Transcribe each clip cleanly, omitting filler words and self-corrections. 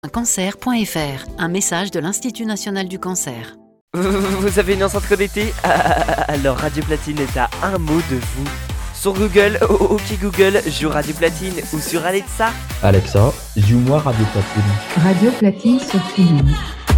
Cancer.fr, un message de l'Institut National du Cancer. Vous avez une enceinte connectée ? Alors Radio Platine est à un mot de vous. Sur Google, ok Google, joue Radio Platine ou sur Alexa. Alexa, joue-moi Radio Platine. Radio Platine sur TuneIn.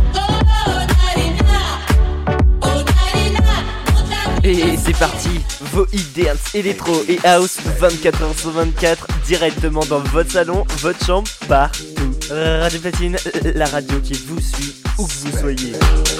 Et c'est parti, vos hits dance, électro et house 24h/24 directement dans votre salon, votre chambre, partout. Radio Platine, la radio qui vous suit où que vous soyez.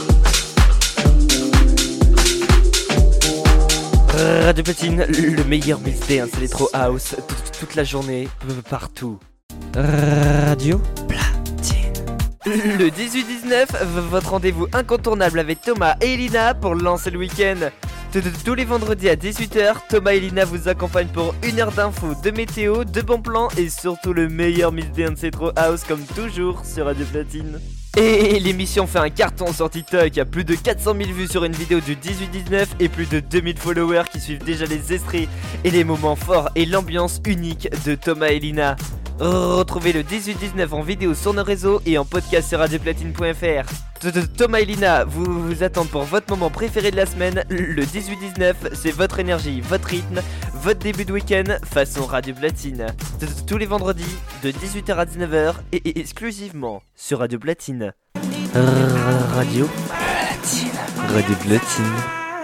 Radio Platine, le meilleur mix dance, électro house toute la journée, partout. Radio Platine. Le 18-19, votre rendez-vous incontournable avec Thomas et Elina pour lancer le week-end. Tous les vendredis à 18h, Thomas et Elina vous accompagnent pour une heure d'infos, de météo, de bons plans et surtout le meilleur mix dance Retro House comme toujours sur Radio Platine. Et l'émission fait un carton sur TikTok, plus de 400 000 vues sur une vidéo du 18-19 et plus de 2000 followers qui suivent déjà les extraits et les moments forts et l'ambiance unique de Thomas et Elina. Retrouvez le 18-19 en vidéo sur nos réseaux et en podcast sur radioplatine.fr. Thomas et Elina vous attendent pour votre moment préféré de la semaine. Le 18-19, c'est votre énergie, votre rythme, votre début de week-end façon Radio Platine. Tous les vendredis de 18h à 19h et exclusivement sur Radio Platine. Radio Platine. Radio Platine.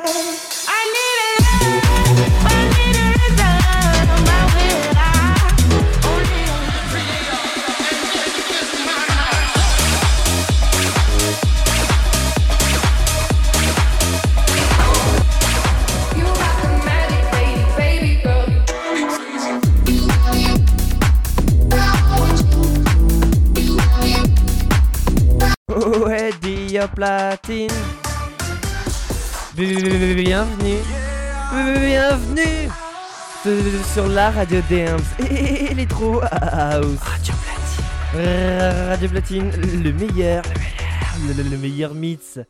Ouais, Radio Platine. Bienvenue sur la radio dance et l'électro house. Radio Platine, le meilleur mix.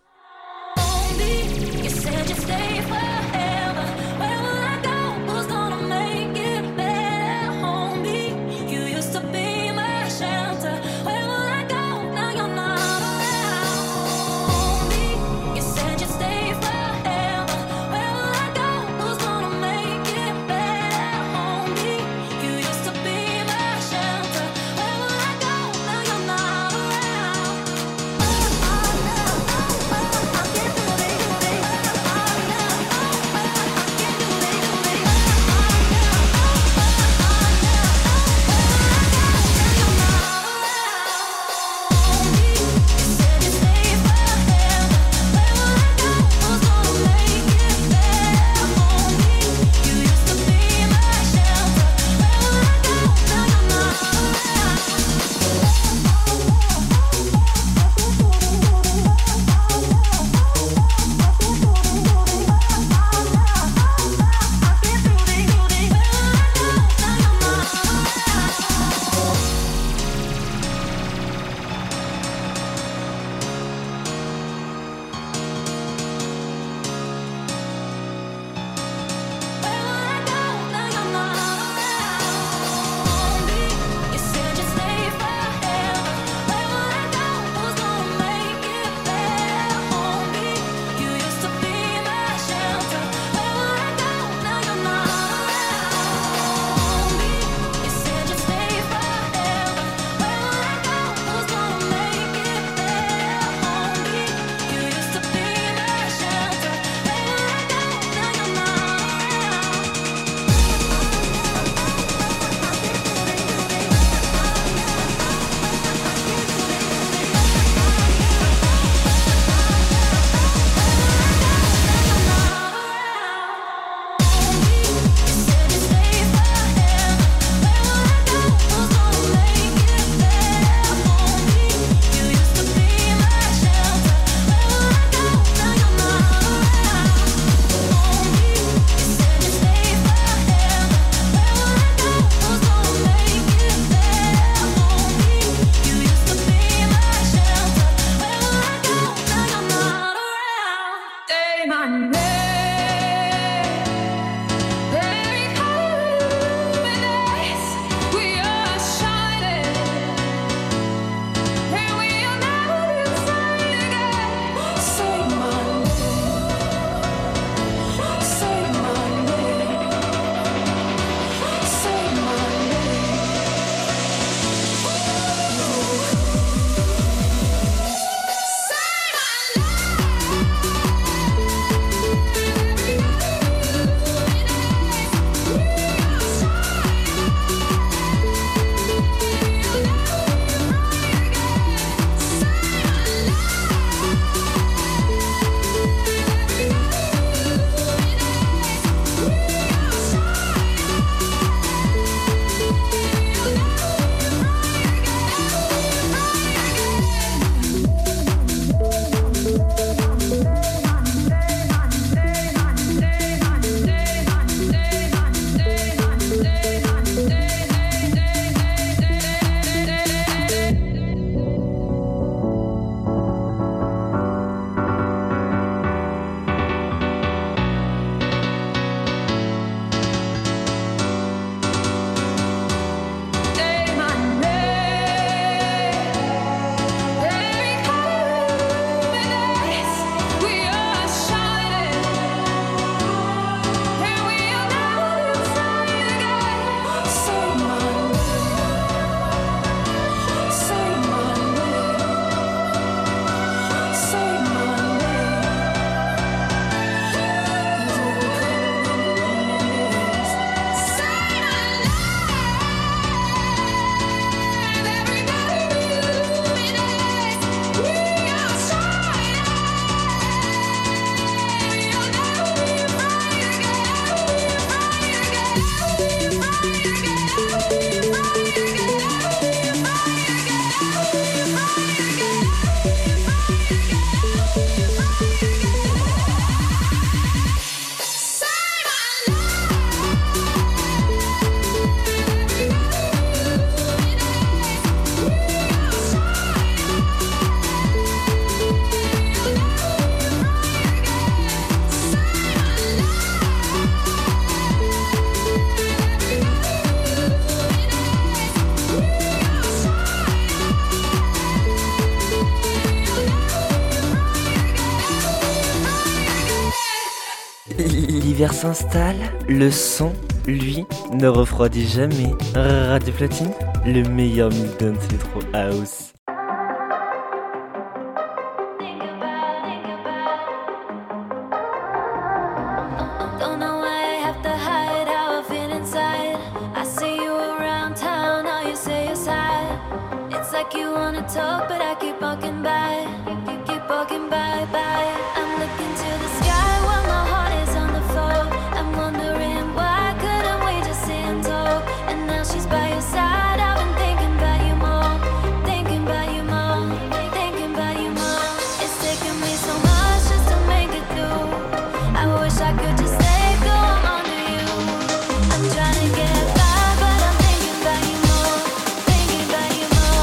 l'hiver s'installe, le son, lui, ne refroidit jamais. Radio Platine, le meilleur mix dance électro house. You wanna talk, but I keep walking by. Keep walking by. I'm looking to the sky while my heart is on the floor. I'm wondering why couldn't we just sit and talk? And now she's by your side. I've been thinking about you more, thinking about you more, thinking about you more. It's taking me so much just to make it through. I wish I could just let go under you. I'm trying to get by, but I'm thinking about you more, thinking about you more.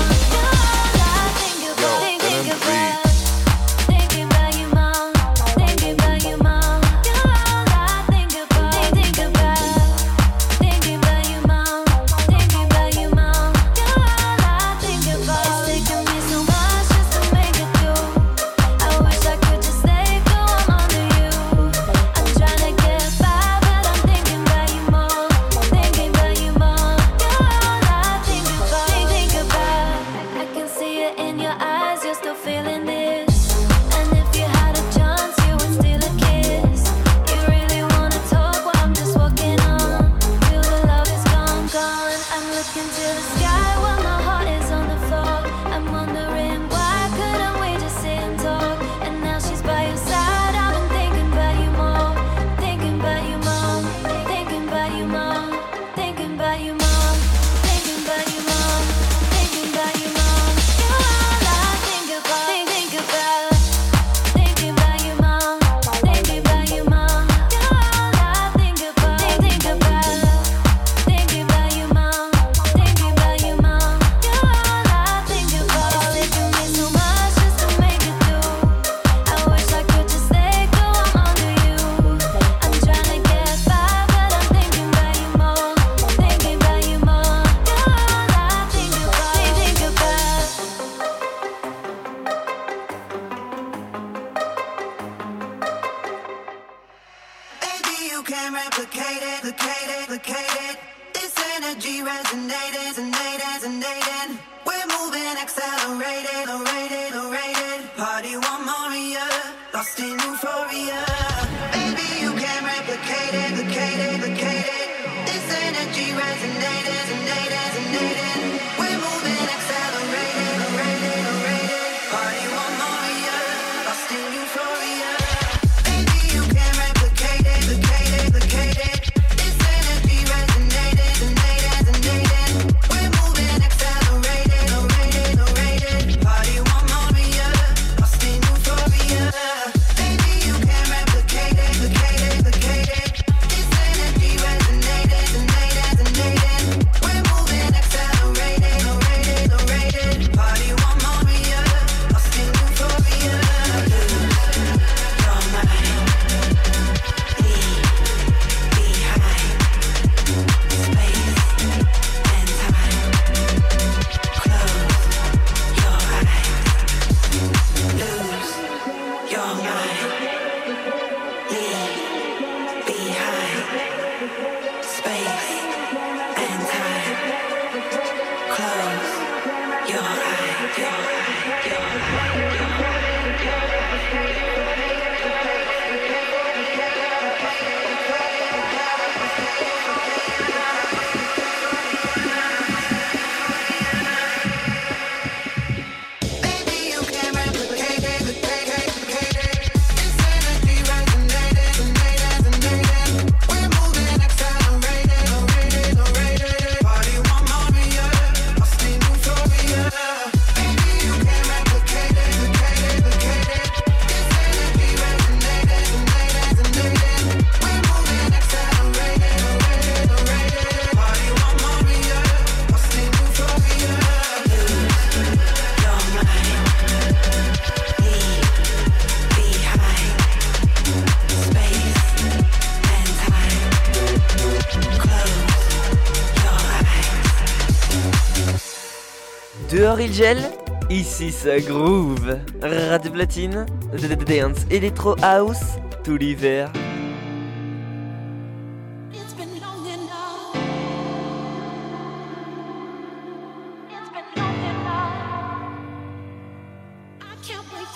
Dehors il gèle, ici ça groove. Radio Platine, dance, electro house, tout l'hiver.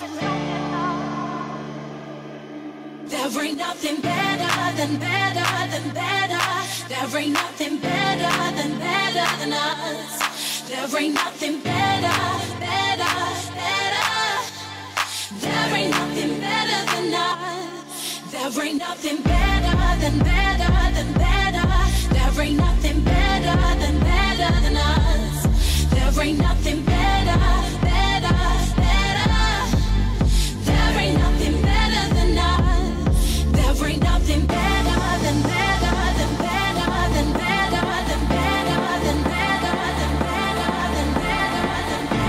There ain't nothing better than better than better. There ain't nothing better than us. There ain't nothing better, better, better. There ain't nothing better than us. There ain't nothing better than better than better. There ain't nothing better than us. There ain't nothing better, better, better. There ain't nothing better than us. There ain't nothing better than better than better than better than better than better than better than better than better than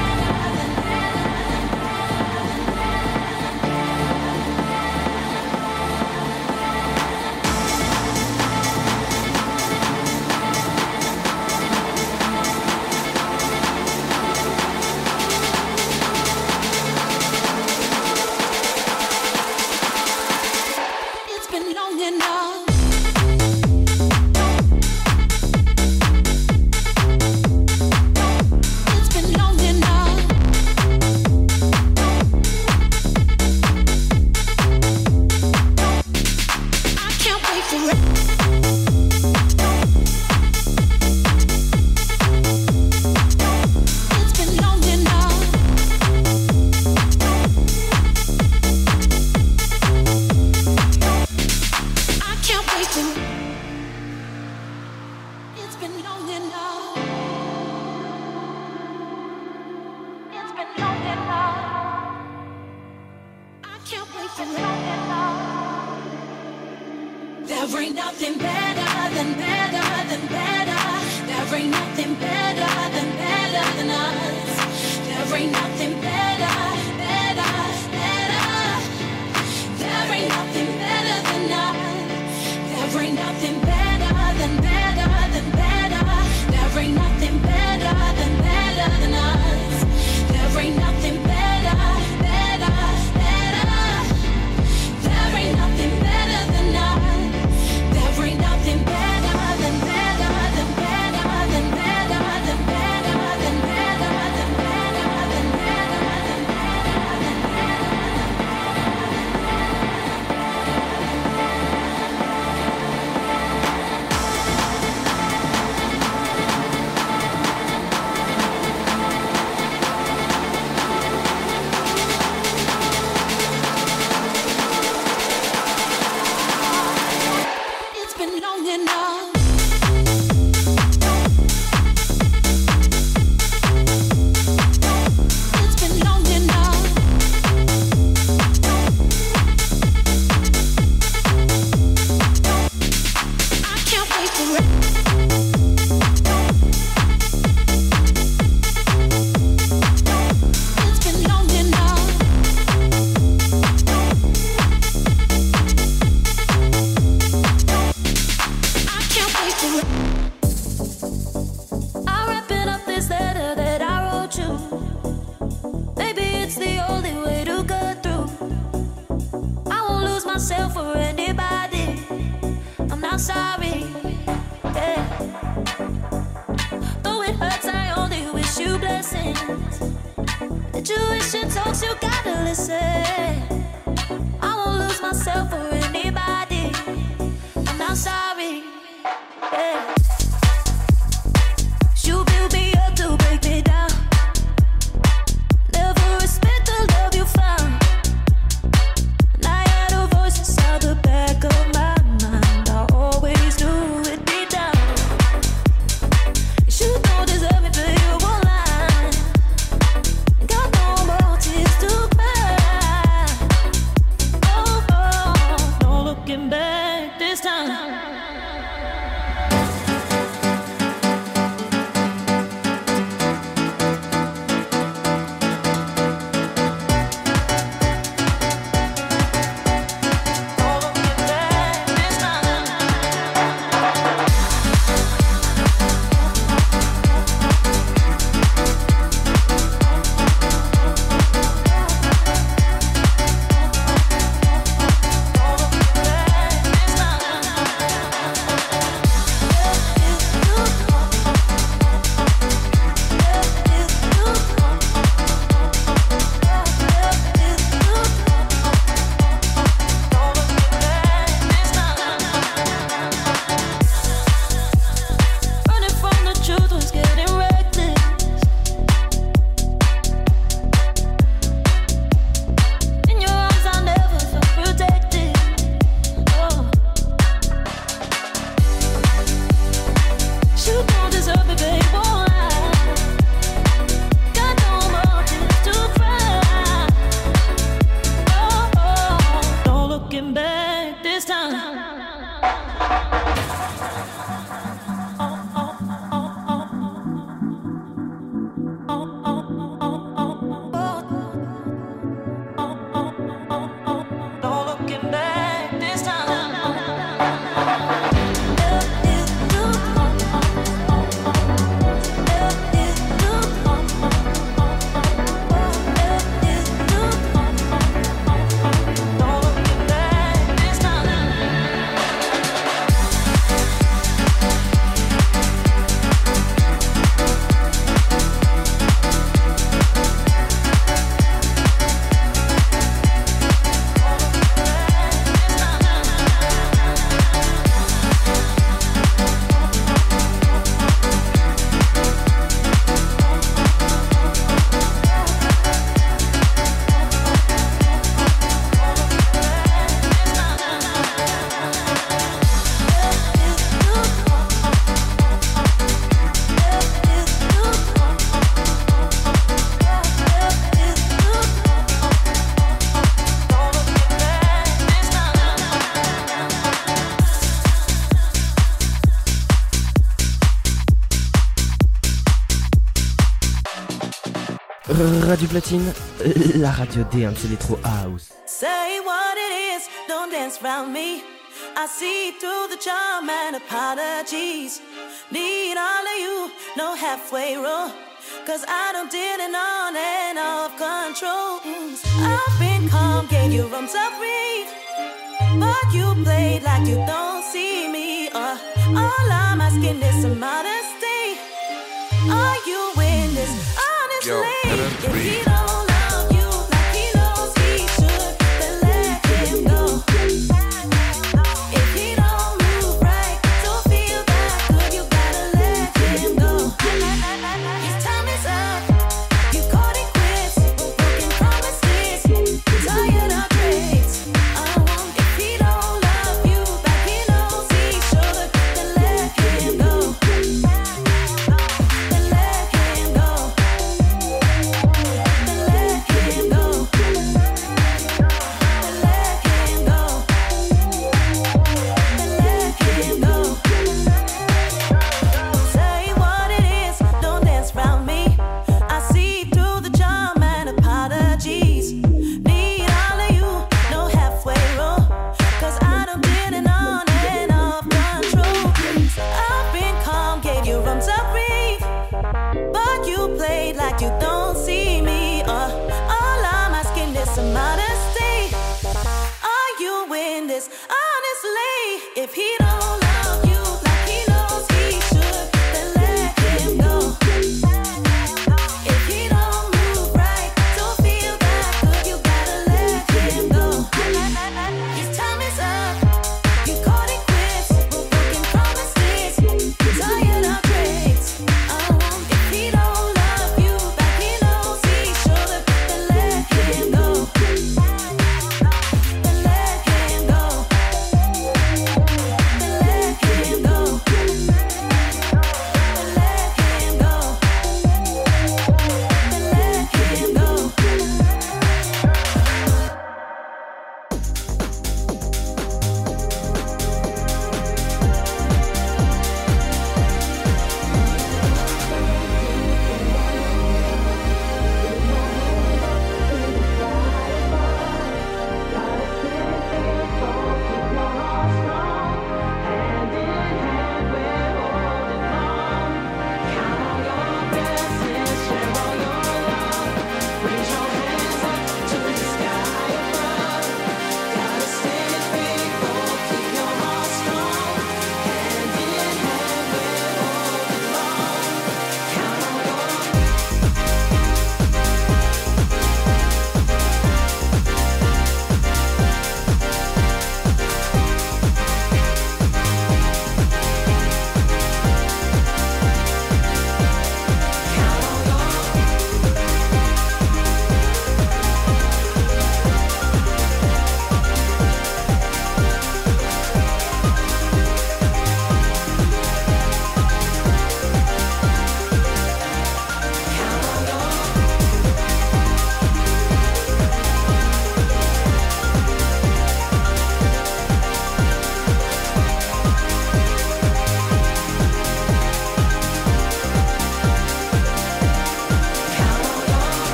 Radio Platine, la radio des Electro House. Say what it is, don't dance around me. I see through the charm and apologies. Need all of you, no halfway rule. Cause I done did it on and off control. I've been calm, gave you room to breathe. But you played like you don't see me. All I'm asking is some modesty. Are you in this honestly? If he don't love you like he knows he should, then let him go. If he don't move right, don't feel that good, you gotta let him go. His time is up, you caught it quits, broken promises, tired of tricks. If he don't love you like he knows he should, then let him go. Then let him go.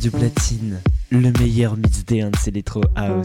Radio Platine, le meilleur mix dance electro house.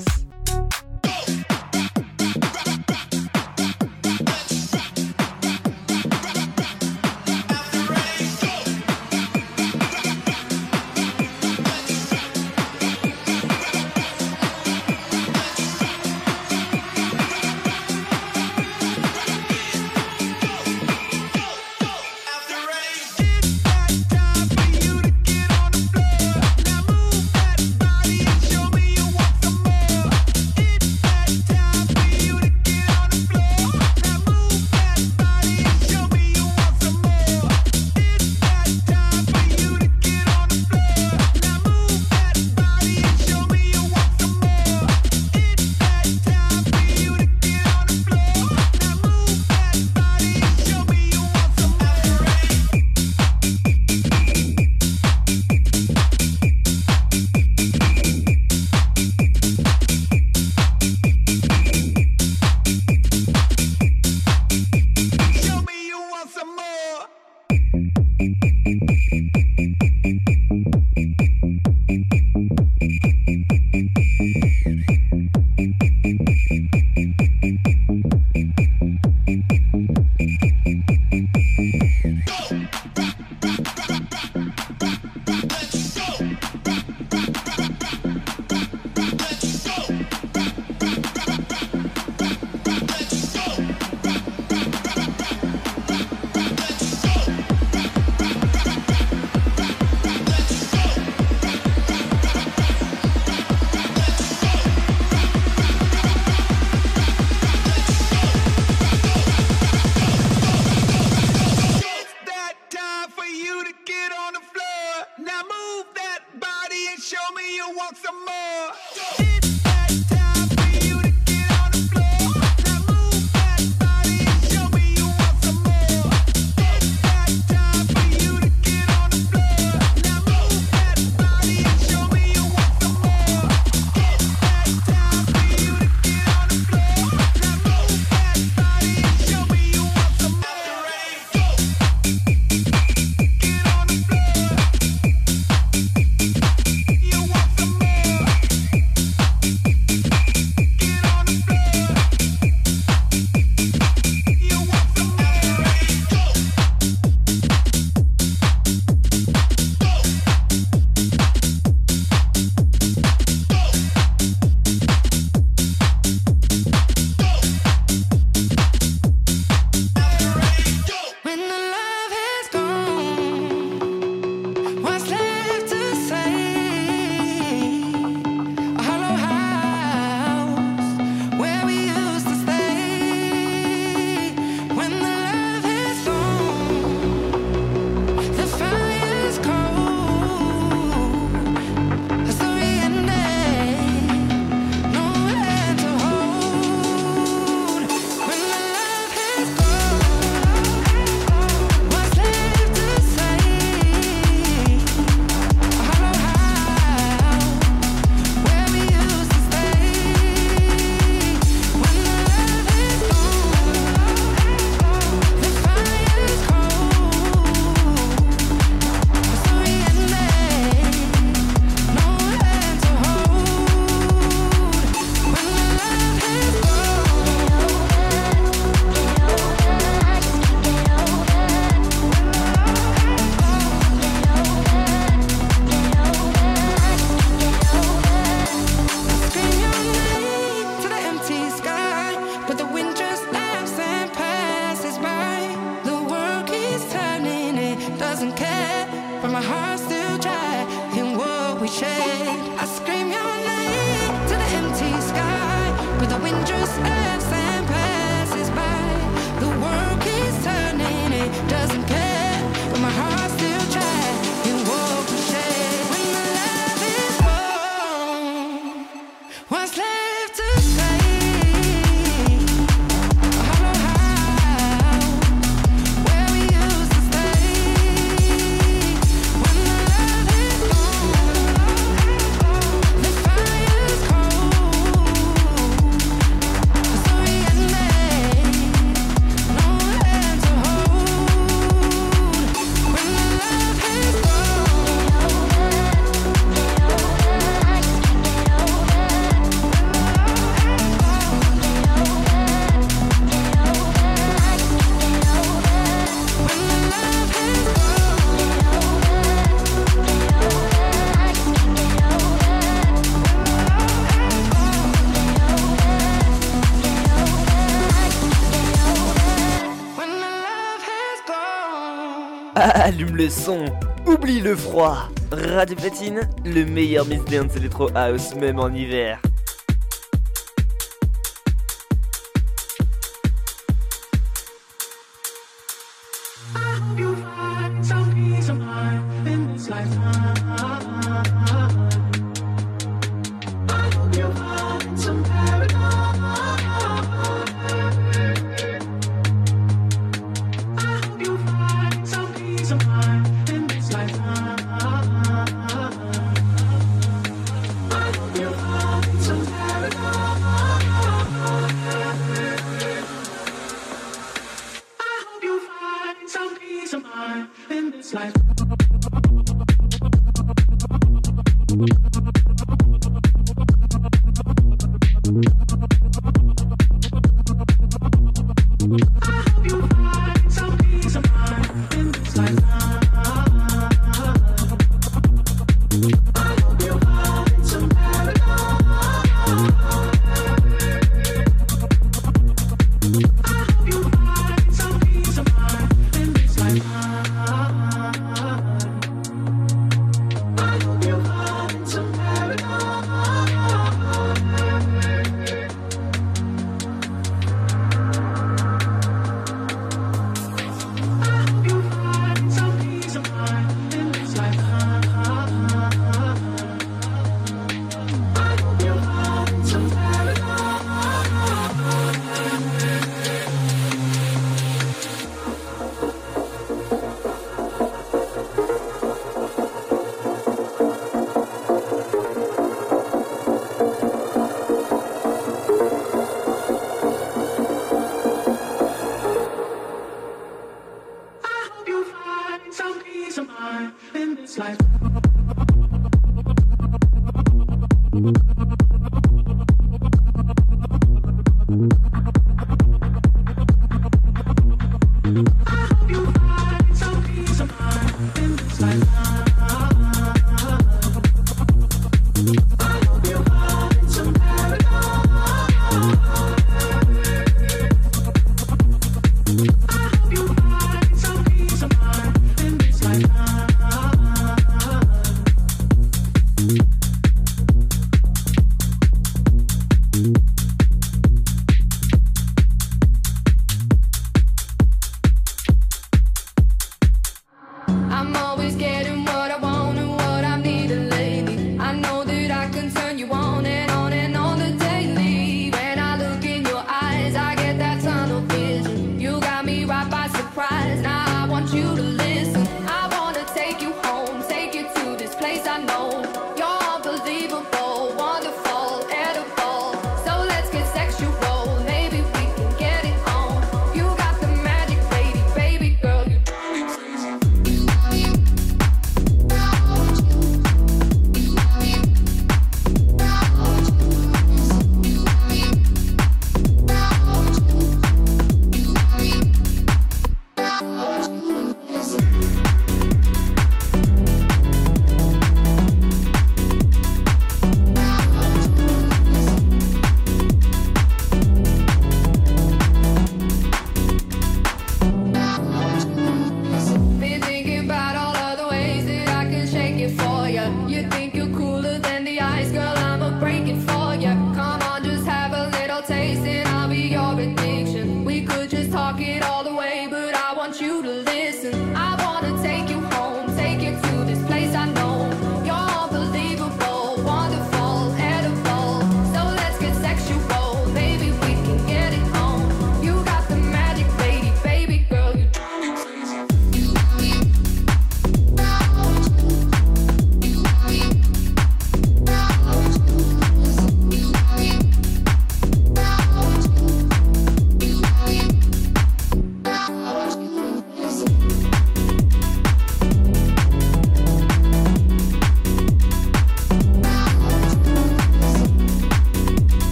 Allume le son, oublie le froid. Radio Platine, le meilleur mix dance electro house, même en hiver.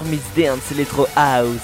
Miss Dance Electro House.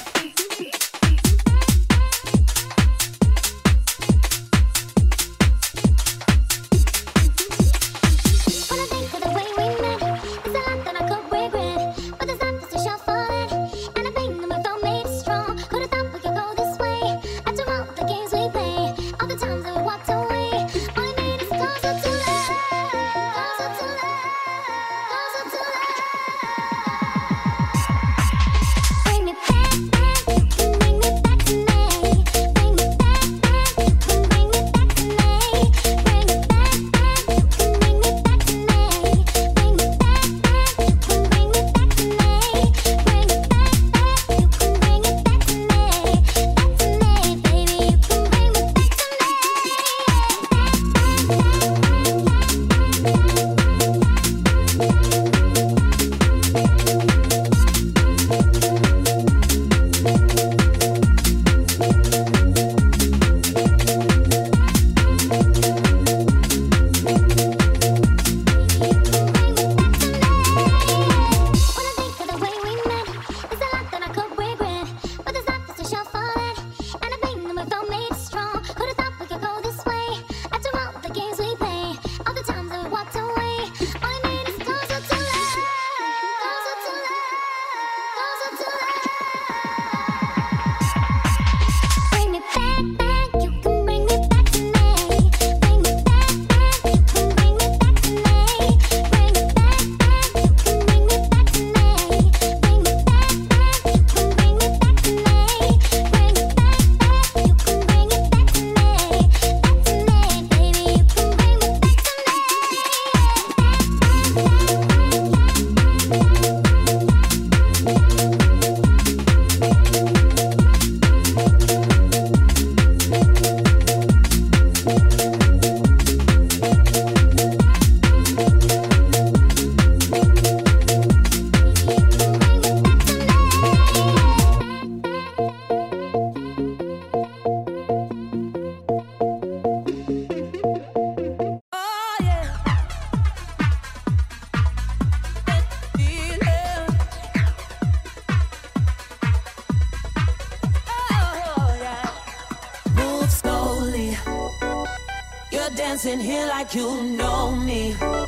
dancing here like you know me.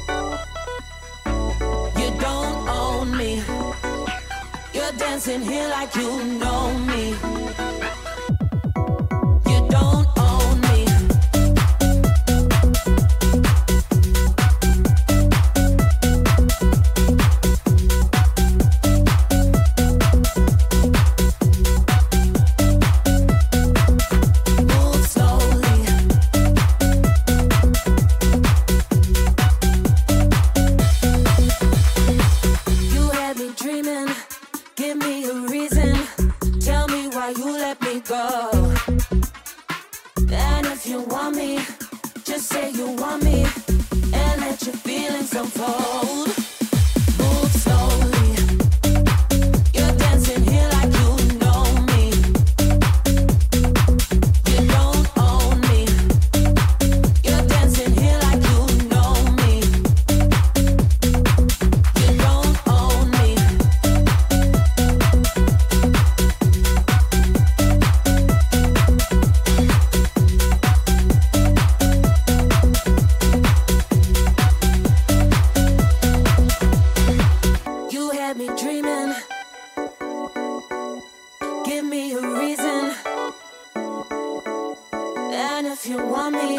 You don't own me. You're dancing here like you know me. You don't own me. Move slowly. You had me dreaming. Give me a reason. Tell me why you let me go. And if you want me, just say you want me, and let your feelings unfold. Move slowly. You're dancing here like you know me. You don't own me. You're dancing here like you know me. You don't own me. You had me dreaming. Give me a reason. And if you want me,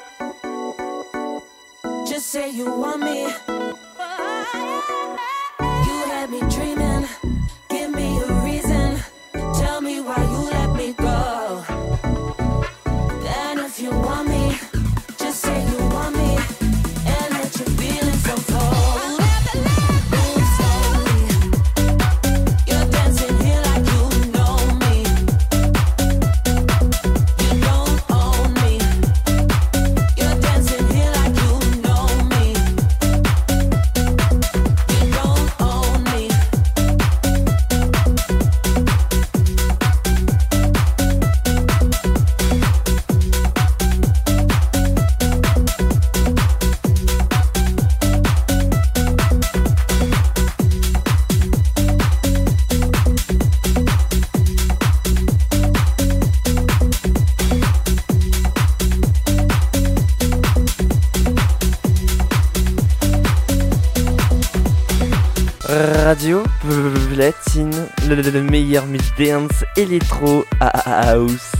just say you want me. You had me dreaming. Give me a reason. Tell me why you let me go. And if you want me, just say you want me, and let your feelings unfold. Move slowly. You're dancing here like you know me. You don't own me. You're dancing here like you know me. You don't own me. platine, le meilleur mix dance électro house.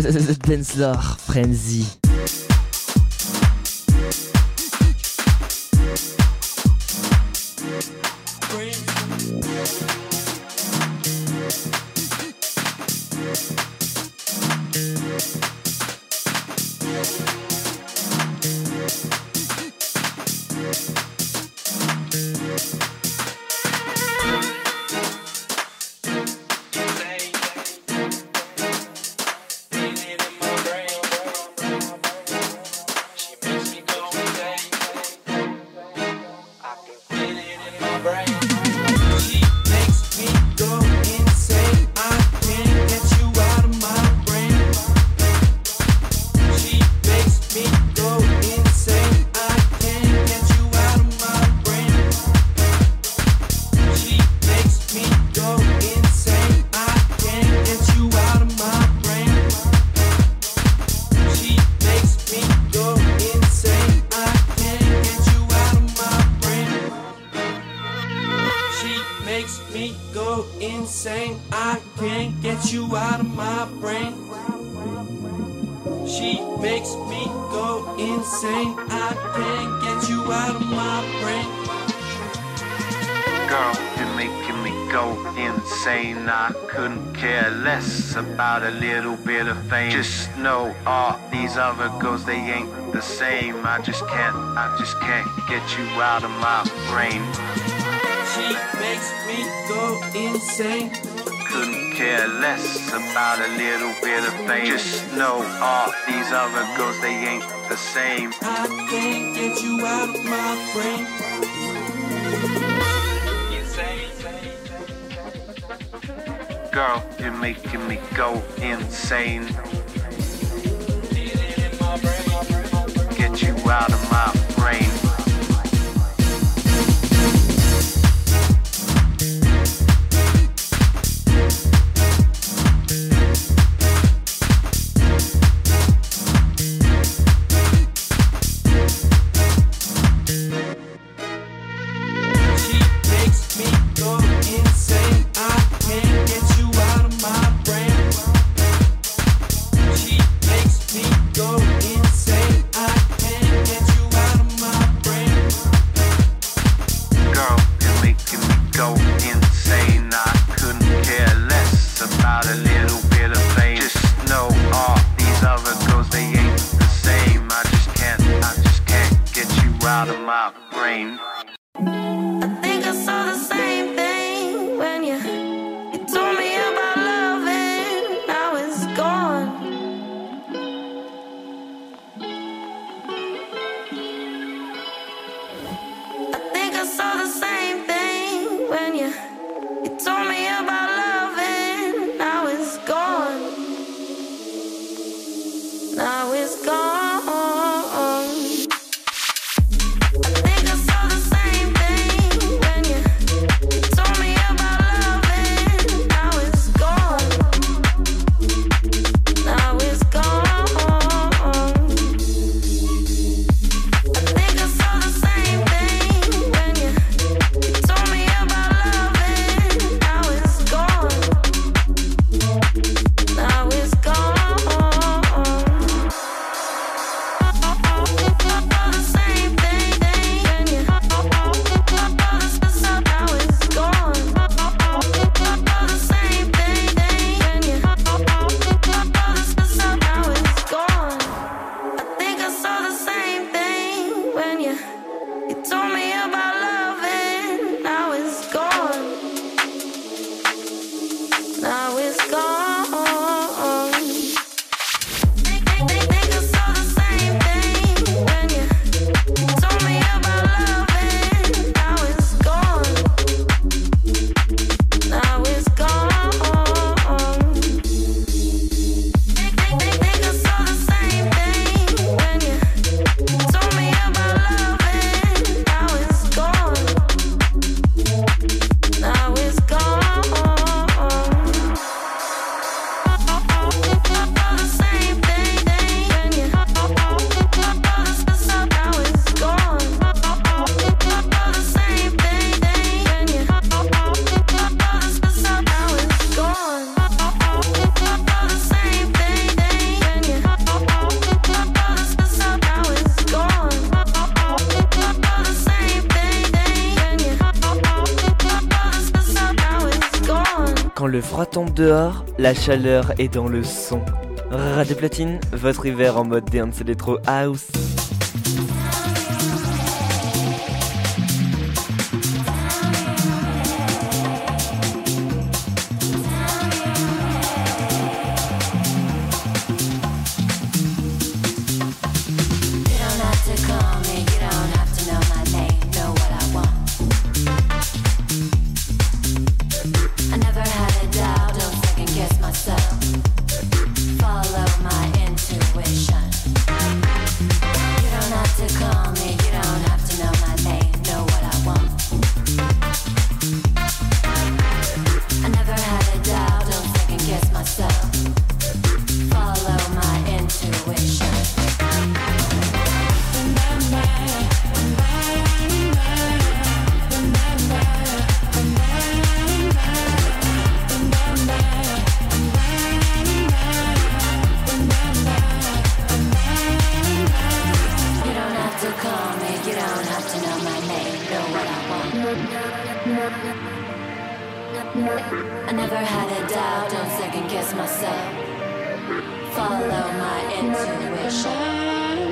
Dancefloor Frenzy. About a little bit of fame. Just know all these other girls, they ain't the same. I just can't get you out of my brain. She makes me go insane. Couldn't care less about a little bit of fame. Just know all these other girls, they ain't the same. I can't get you out of my brain. Girl, you're making me go insane. Get you out of my brain. Go insane, I can't get you out of my Le froid tombe dehors, la chaleur est dans le son. Radio Platine, votre hiver en mode dance electro house. I never had a doubt, don't second guess myself. Follow my intuition.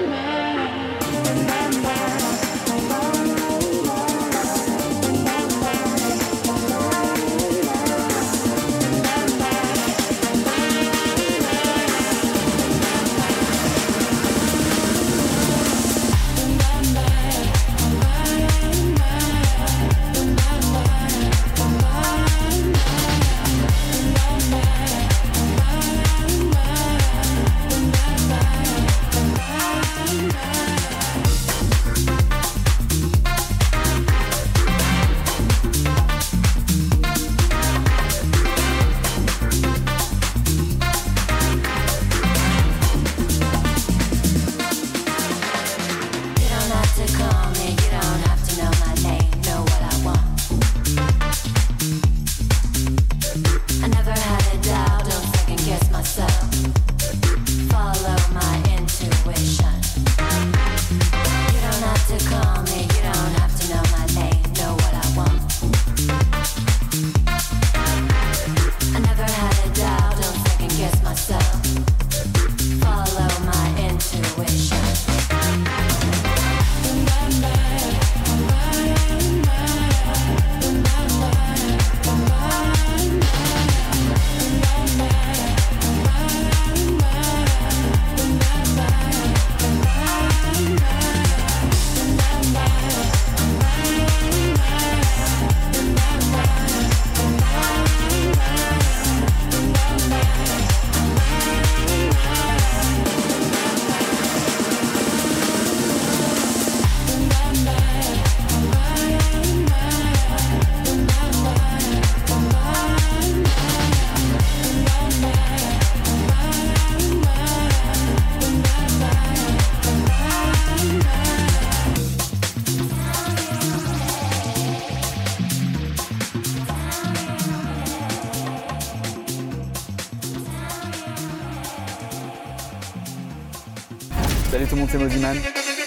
Salut tout le monde, c'est Moziman.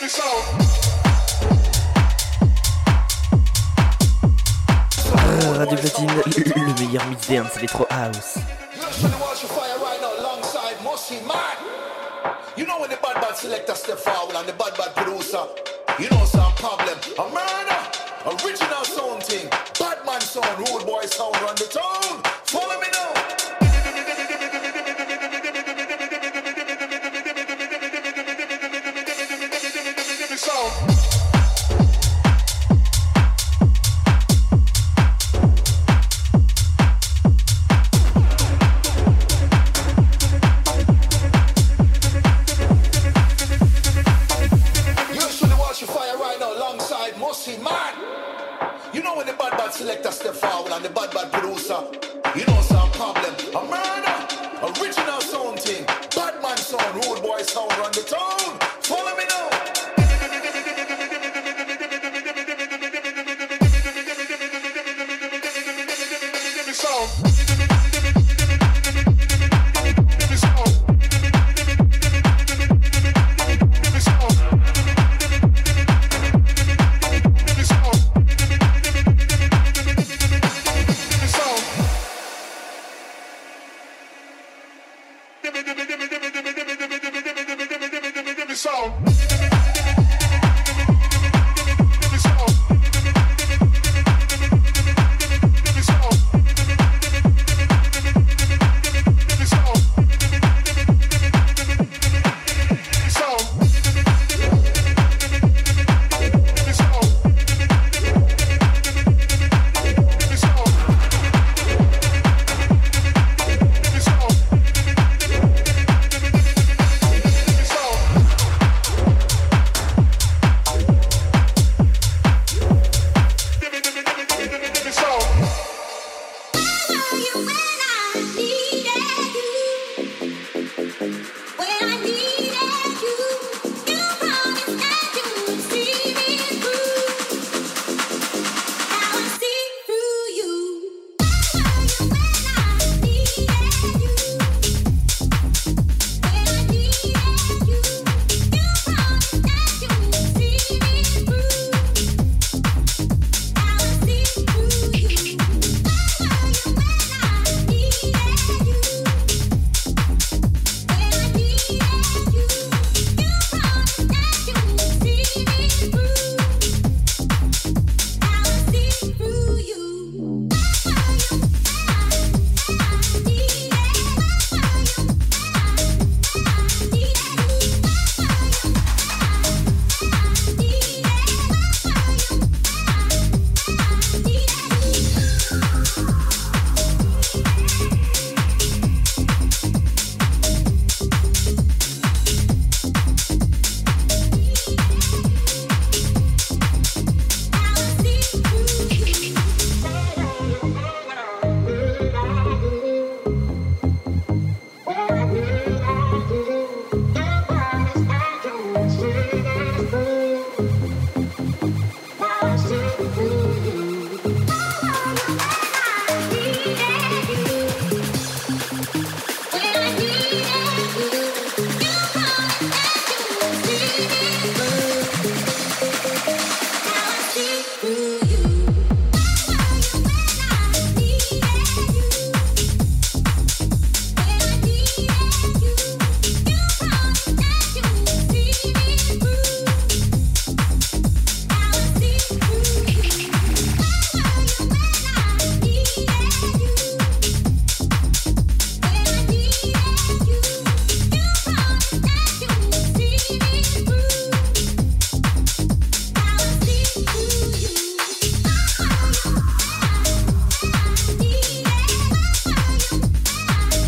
Radio Platine, le meilleur mix dance electro house. You know when the bad selector step forward and the bad producer, you know some problem. A murder, original sound thing, bad man sound, rude boy sound run the town. Follow me now. Selector step forward and the bad producer, you know some problem. A murder, original sound thing, bad man sound, rude boy sound run the town. Follow me now. sound.